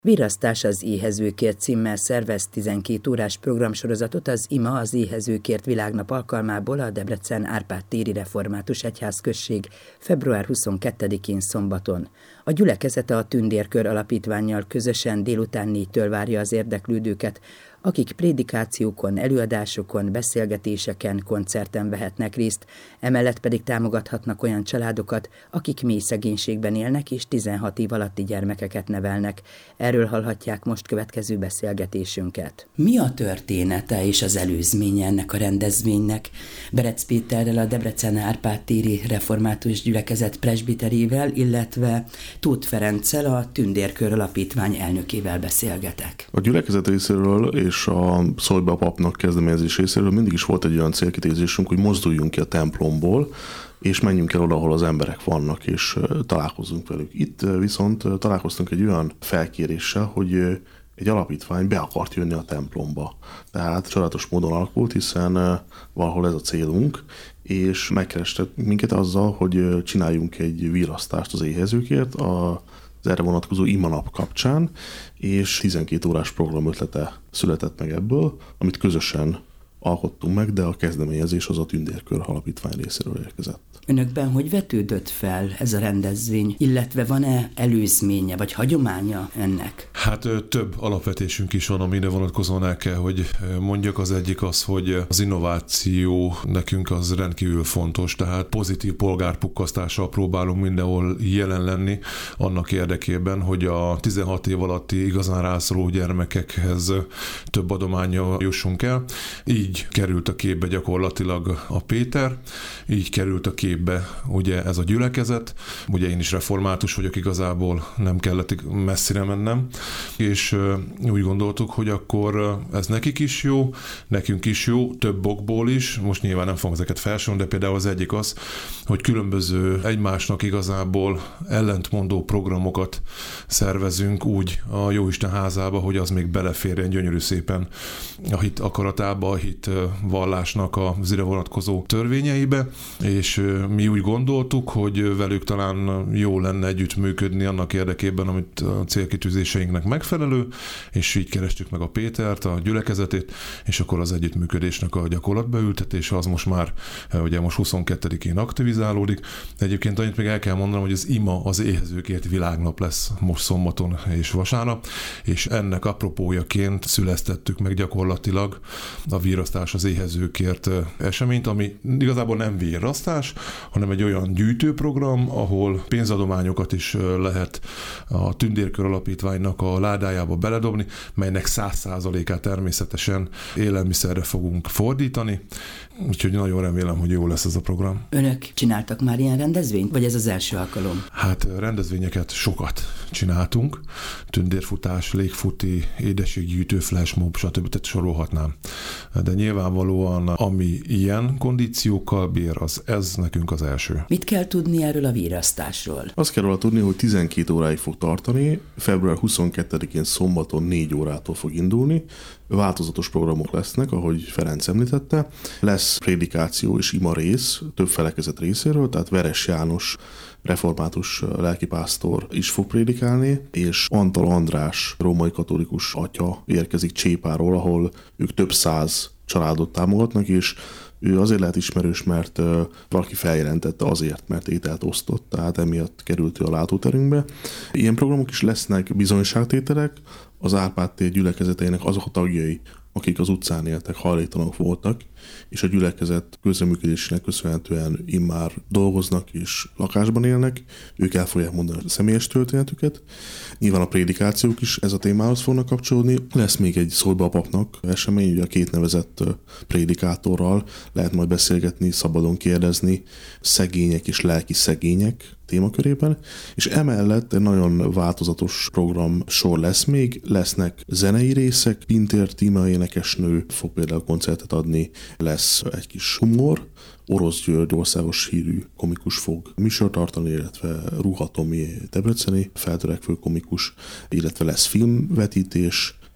Virasztás az éhezőkért címmel szervez 12 órás programsorozatot az IMA az Éhezőkért Világnap alkalmából a Debrecen Árpád-téri Református Egyházközség február 22-én szombaton. A gyülekezete a Tündérkör Alapítvánnyal közösen délután 4-től várja az érdeklődőket, akik prédikációkon, előadásokon, beszélgetéseken, koncerten vehetnek részt, emellett pedig támogathatnak olyan családokat, akik mély szegénységben élnek és 16 év alatti gyermekeket nevelnek. Erről hallhatják most következő beszélgetésünket. Mi a története és az előzménye ennek a rendezvénynek? Berec Péterrel, a Debrecen Árpád-téri Református Gyülekezet presbiterével, illetve Tóth Ferenccel, a Tündérkör Alapítvány elnökével beszélgetek. A gyülekezet részéről és a Szólj be a papnak kezdeményezés részéről mindig is volt egy olyan célkitűzésünk, hogy mozduljunk ki a templomból, és menjünk el oda, ahol az emberek vannak, és találkozzunk velük. Itt viszont találkoztunk egy olyan felkéréssel, hogy egy alapítvány be akart jönni a templomba. Tehát csodálatos módon alakult, hiszen valahol ez a célunk, és megkerestek minket azzal, hogy csináljunk egy virasztást az éhezőkért, az erre vonatkozó IMA nap kapcsán, és 12 órás program ötlete született meg ebből, amit közösen alkottunk meg, de a kezdeményezés az a Tündérkör Alapítvány részéről érkezett. Önökben hogy vetődött fel ez a rendezvény, illetve van-e előzménye vagy hagyománya ennek? Hát több alapvetésünk is van, amire vonatkozóan el kell, hogy mondjak. Az egyik az, hogy az innováció nekünk az rendkívül fontos, tehát pozitív polgárpukkasztással próbálunk mindenhol jelen lenni annak érdekében, hogy a 16 év alatti igazán rászoruló gyermekekhez több adománnyal jussunk el. Így került a képbe gyakorlatilag a Péter, így került a képbe ugye ez a gyülekezet, ugye én is református vagyok, igazából nem kellett messzire mennem, és úgy gondoltuk, hogy akkor ez nekik is jó, nekünk is jó, több okból is, most nyilván nem fogom ezeket felsorolni, de például az egyik az, hogy különböző egymásnak igazából ellentmondó programokat szervezünk úgy a Jóisten házába, hogy az még beleférjen gyönyörű szépen a hit akaratába, a hit vallásnak az ide vonatkozó törvényeibe, és mi úgy gondoltuk, hogy velük talán jó lenne együttműködni annak érdekében, amit a célkitűzéseinknek megfelelő, és így kerestük meg a Pétert, a gyülekezetét, és akkor az együttműködésnek a gyakorlatba ültetése az most már, ugye most 22-én aktivizálódik. Egyébként annyit még el kell mondanom, hogy az IMA az Éhezőkért Világnap lesz most szombaton és vasárnap, és ennek apropójaként szülesztettük meg gyakorlatilag a Virasztás az Éhezőkért eseményt, ami igazából nem virasztás, hanem egy olyan gyűjtőprogram, ahol pénzadományokat is lehet a Tündérkör Alapítványnak a ládájába beledobni, melynek 100%-át természetesen élelmiszerre fogunk fordítani, úgyhogy nagyon remélem, hogy jó lesz ez a program. Önök csináltak már ilyen rendezvényt, vagy ez az első alkalom? Hát rendezvényeket sokat csináltunk, tündérfutás, légfuti, édességgyűjtő, flashmob, stb. Tehát sorolhatnám. De nyilvánvalóan, ami ilyen kondíciókkal bír, ez nekünk az első. Mit kell tudni erről a virasztásról? Azt kell róla tudni, hogy 12 óráig fog tartani, február 22-én szombaton 4 órától fog indulni, változatos programok lesznek, ahogy Ferenc említette. Lesz prédikáció és ima rész, több felekezet részéről, tehát Veres János református lelkipásztor is fog prédikálni, és Antal András római katolikus atya érkezik Csépáról, ahol ők több száz családot támogatnak, és ő azért lehet ismerős, mert valaki feljelentette azért, mert ételt osztott, tehát emiatt került ő a látóterünkbe. Ilyen programok is lesznek, bizonyságtételek, az Árpád-tér gyülekezeteinek azok a tagjai, akik az utcán éltek, hajléktalanok voltak, és a gyülekezet közreműködésének köszönhetően immár dolgoznak és lakásban élnek, ők el fogják mondani a személyes történetüket. Nyilván a prédikációk is ez a témához fognak kapcsolódni. Lesz még egy Szólj be a papnak esemény, ugye a két nevezett prédikátorral lehet majd beszélgetni, szabadon kérdezni, szegények és lelki szegények témakörében, és emellett egy nagyon változatos program sor lesz még, lesznek zenei részek, Pintér Tímea énekesnő fog például koncertet adni, lesz egy kis humor, Orosz György országos hírű komikus fog műsort tartani, illetve Ruha Tomi debreceni feltörekvő komikus, illetve lesz filmvetítés,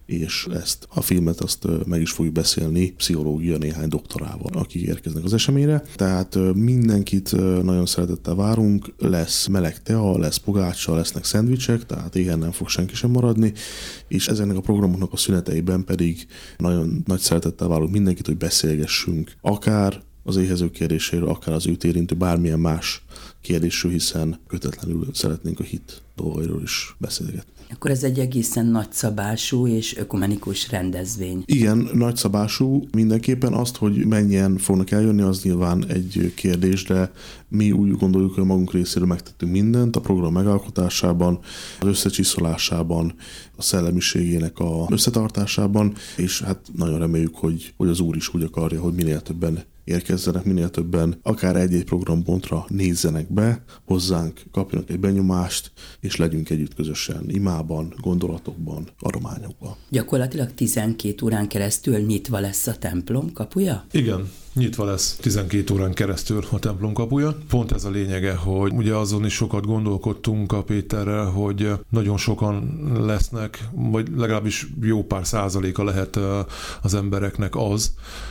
és ezt a filmet azt meg is fogjuk beszélni pszichológia néhány doktorával, akik érkeznek az eseményre. Tehát mindenkit nagyon szeretettel várunk, lesz meleg tea, lesz pogácsa, lesznek szendvicsek, tehát éhen nem fog senki sem maradni, és ezeknek a programoknak a szüneteiben pedig nagyon nagy szeretettel várunk mindenkit, hogy beszélgessünk, akár az éhezők kérdéséről, akár az őt érintő bármilyen más kérdésről, hiszen kötetlenül szeretnénk a hit dolgairól is beszélgetni. Akkor ez egy egészen nagyszabású és ökumenikus rendezvény. Igen, nagyszabású mindenképpen. Azt, hogy mennyien fognak eljönni, az nyilván egy kérdés, de mi úgy gondoljuk, hogy magunk részéről megtettünk mindent a program megalkotásában, az összecsiszolásában, a szellemiségének a összetartásában, és hát nagyon reméljük, hogy az Úr is úgy akarja, hogy minél többen érkezzenek, minél többen akár egy-egy programpontra nézzenek be, hozzánk kapjanak egy benyomást, és legyünk együtt közösen imában, gondolatokban, adományokban. Gyakorlatilag 12 órán keresztül nyitva lesz a templom kapuja? Igen. Nyitva lesz 12 órán keresztül a templom kapuja. Pont ez a lényege, hogy ugye azon is sokat gondolkodtunk a Péterrel, hogy nagyon sokan lesznek, vagy legalábbis jó pár százaléka lehet az embereknek az,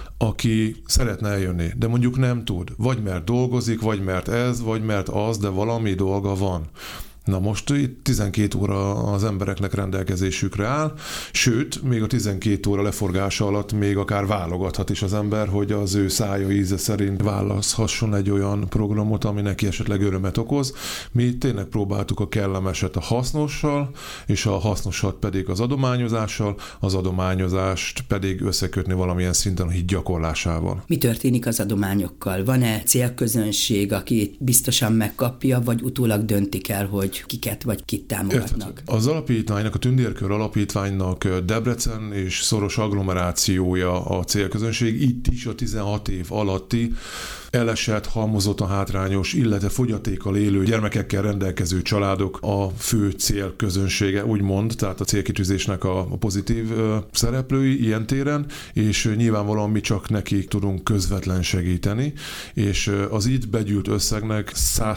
aki szeretne eljönni, de mondjuk nem tud. Vagy mert dolgozik, vagy mert ez, vagy mert az, de valami dolga van. Na most itt 12 óra az embereknek rendelkezésükre áll, sőt, még a 12 óra leforgása alatt még akár válogathat is az ember, hogy az ő szája íze szerint választhasson egy olyan programot, ami neki esetleg örömet okoz. Mi tényleg próbáltuk a kellemeset a hasznossal, és a hasznosat pedig az adományozással, az adományozást pedig összekötni valamilyen szinten a hit gyakorlásával. Mi történik az adományokkal? Van-e célközönség, aki biztosan megkapja, vagy utólag döntik el, hogy kiket vagy kit támogatnak? Az alapítványnak, a Tündérkör alapítványnak Debrecen és szoros agglomerációja a célközönség. Itt is a 16 év alatti elesett, halmozottan hátrányos, illetve fogyatékkal élő gyermekekkel rendelkező családok a fő célközönsége, úgymond, tehát a célkitűzésnek a pozitív szereplői ilyen téren, és nyilvánvalóan mi csak nekik tudunk közvetlen segíteni, és az itt begyűlt összegnek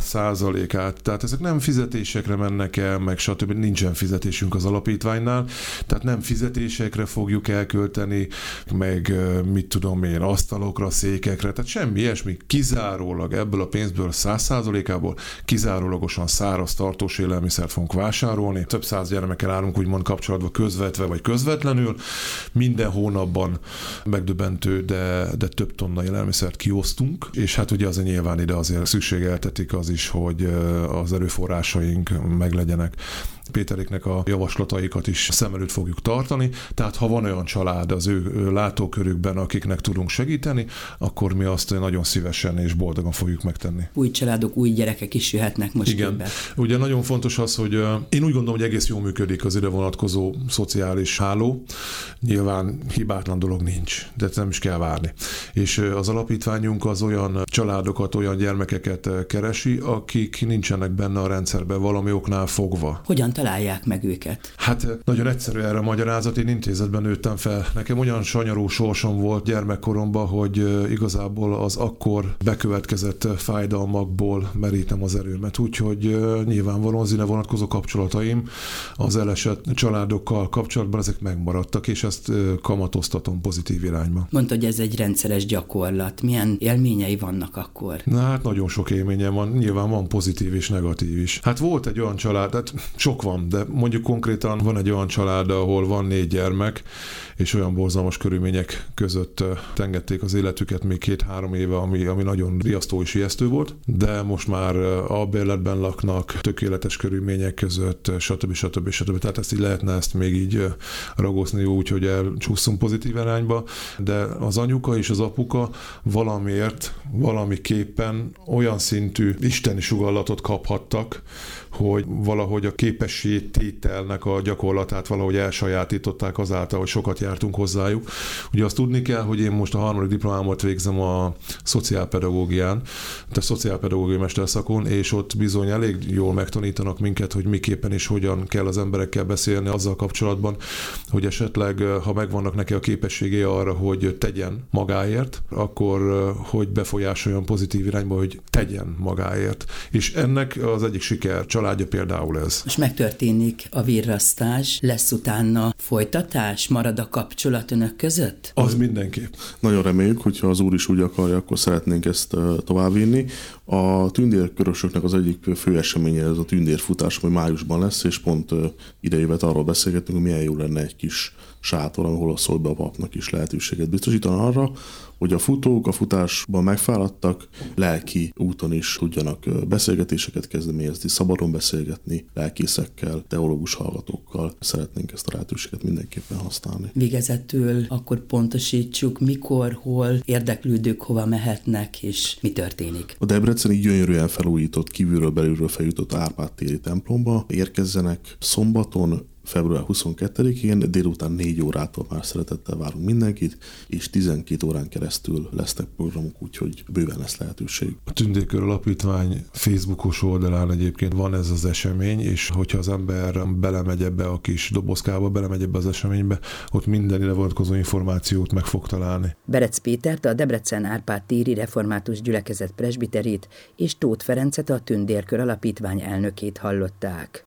100%-át, tehát ezek nem fizetésekre mennek el, meg stb. Nincsen fizetésünk az alapítványnál, tehát nem fizetésekre fogjuk elkölteni, meg mit tudom én, asztalokra, székekre, tehát semmi ilyesmi, kizárólag ebből a pénzből 100%-ából kizárólagosan száraz tartós élelmiszert fogunk vásárolni. Több száz gyermekkel állunk úgymond kapcsolatban közvetve vagy közvetlenül. Minden hónapban megdöbbentő, de több tonna élelmiszert kiosztunk, és hát ugye azért nyilván ide azért szükségeltetik az is, hogy az erőforrásaink meglegyenek. Péteréknek a javaslataikat is szem előtt fogjuk tartani, tehát ha van olyan család az ő látókörükben, akiknek tudunk segíteni, akkor mi azt nagyon szívesen és boldogan fogjuk megtenni. Új családok, új gyerekek is jöhetnek most igen. Képbe. Ugye nagyon fontos az, hogy én úgy gondolom, hogy egész jól működik az ide vonatkozó szociális háló. Nyilván hibátlan dolog nincs, de nem is kell várni. És az alapítványunk az olyan családokat, olyan gyermekeket keresi, akik nincsenek benne a rendszerben valami oknál fogva. Hogyan találják meg őket? Hát nagyon egyszerű erre a magyarázat, én intézetben nőttem fel. Nekem olyan sanyarú sorsom volt gyermekkoromban, hogy igazából az akkor bekövetkezett fájdalmakból merítem az erőmet. Úgyhogy nyilvánvalóan az ide vonatkozó kapcsolataim az elesett családokkal kapcsolatban ezek megmaradtak, és ezt kamatoztatom pozitív irányba. Mondta, hogy ez egy rendszeres gyakorlat. Milyen élményei vannak akkor? Na hát nagyon sok élményem van, nyilván van pozitív és negatív is. Hát volt egy olyan család, hát sok van, de mondjuk konkrétan van egy olyan család, ahol van 4 gyermek, és olyan borzalmas körülmények között engedték az életüket még 2-3 éve, ami nagyon riasztó és ijesztő volt, de most már albérletben laknak, tökéletes körülmények között, stb. Tehát ezt így lehetne ezt még így ragoszni úgy, hogy elcsúszunk pozitív irányba, de az anyuka és az apuka valamiért, valamiképpen olyan szintű isteni sugallatot kaphattak, hogy valahogy a képességtételnek a gyakorlatát valahogy elsajátították azáltal, hogy sokat jártunk hozzájuk. Ugye azt tudni kell, hogy én most a 3. diplomámat végzem a szociális szociálpedagógián, tehát szociálpedagógiai mesterszakon, és ott bizony elég jól megtanítanak minket, hogy miképpen és hogyan kell az emberekkel beszélni azzal kapcsolatban, hogy esetleg, ha megvannak neki a képességei arra, hogy tegyen magáért, akkor hogy befolyásoljon pozitív irányba, hogy tegyen magáért. És ennek az egyik siker családja például ez. Most megtörténik a virrasztás, lesz utána folytatás, marad a kapcsolat önök között? Az mindenképp. Nagyon reméljük, hogyha az Úr is úgy akarja, akkor szeretnénk ezt továbbvinni. A tündérkörösöknek az egyik fő eseménye ez a tündérfutás, ami májusban lesz, és pont idejévet arról beszélgetünk, hogy milyen jó lenne egy kis sátor, ahol a szolba papnak is lehetőséget biztosítani arra, hogy a futók a futásban megfáradtak, lelki úton is tudjanak beszélgetéseket kezdeményezni, szabadon beszélgetni lelkészekkel, teológus hallgatókkal. Szeretnénk ezt a lehetőséget mindenképpen használni. Végezetül akkor pontosítsuk, mikor, hol érdeklődők hova mehetnek, és mi történik. A debreceni gyönyörűen felújított, kívülről belülről feljutott Árpád téri templomba érkezzenek szombaton, február 22-én délután 4 órától már szeretettel várunk mindenkit, és 12 órán keresztül lesznek programok, úgyhogy bőven lesz lehetőség. A Tündérkör Alapítvány Facebookos oldalán egyébként van ez az esemény, és hogyha az ember belemegy ebbe a kis dobozkába, belemegy ebbe az eseménybe, ott minden ide vonatkozó információt meg fog találni. Berec Pétert, a Debrecen Árpád téri református gyülekezet presbiterét és Tóth Ferencet, a Tündérkör Alapítvány elnökét hallották.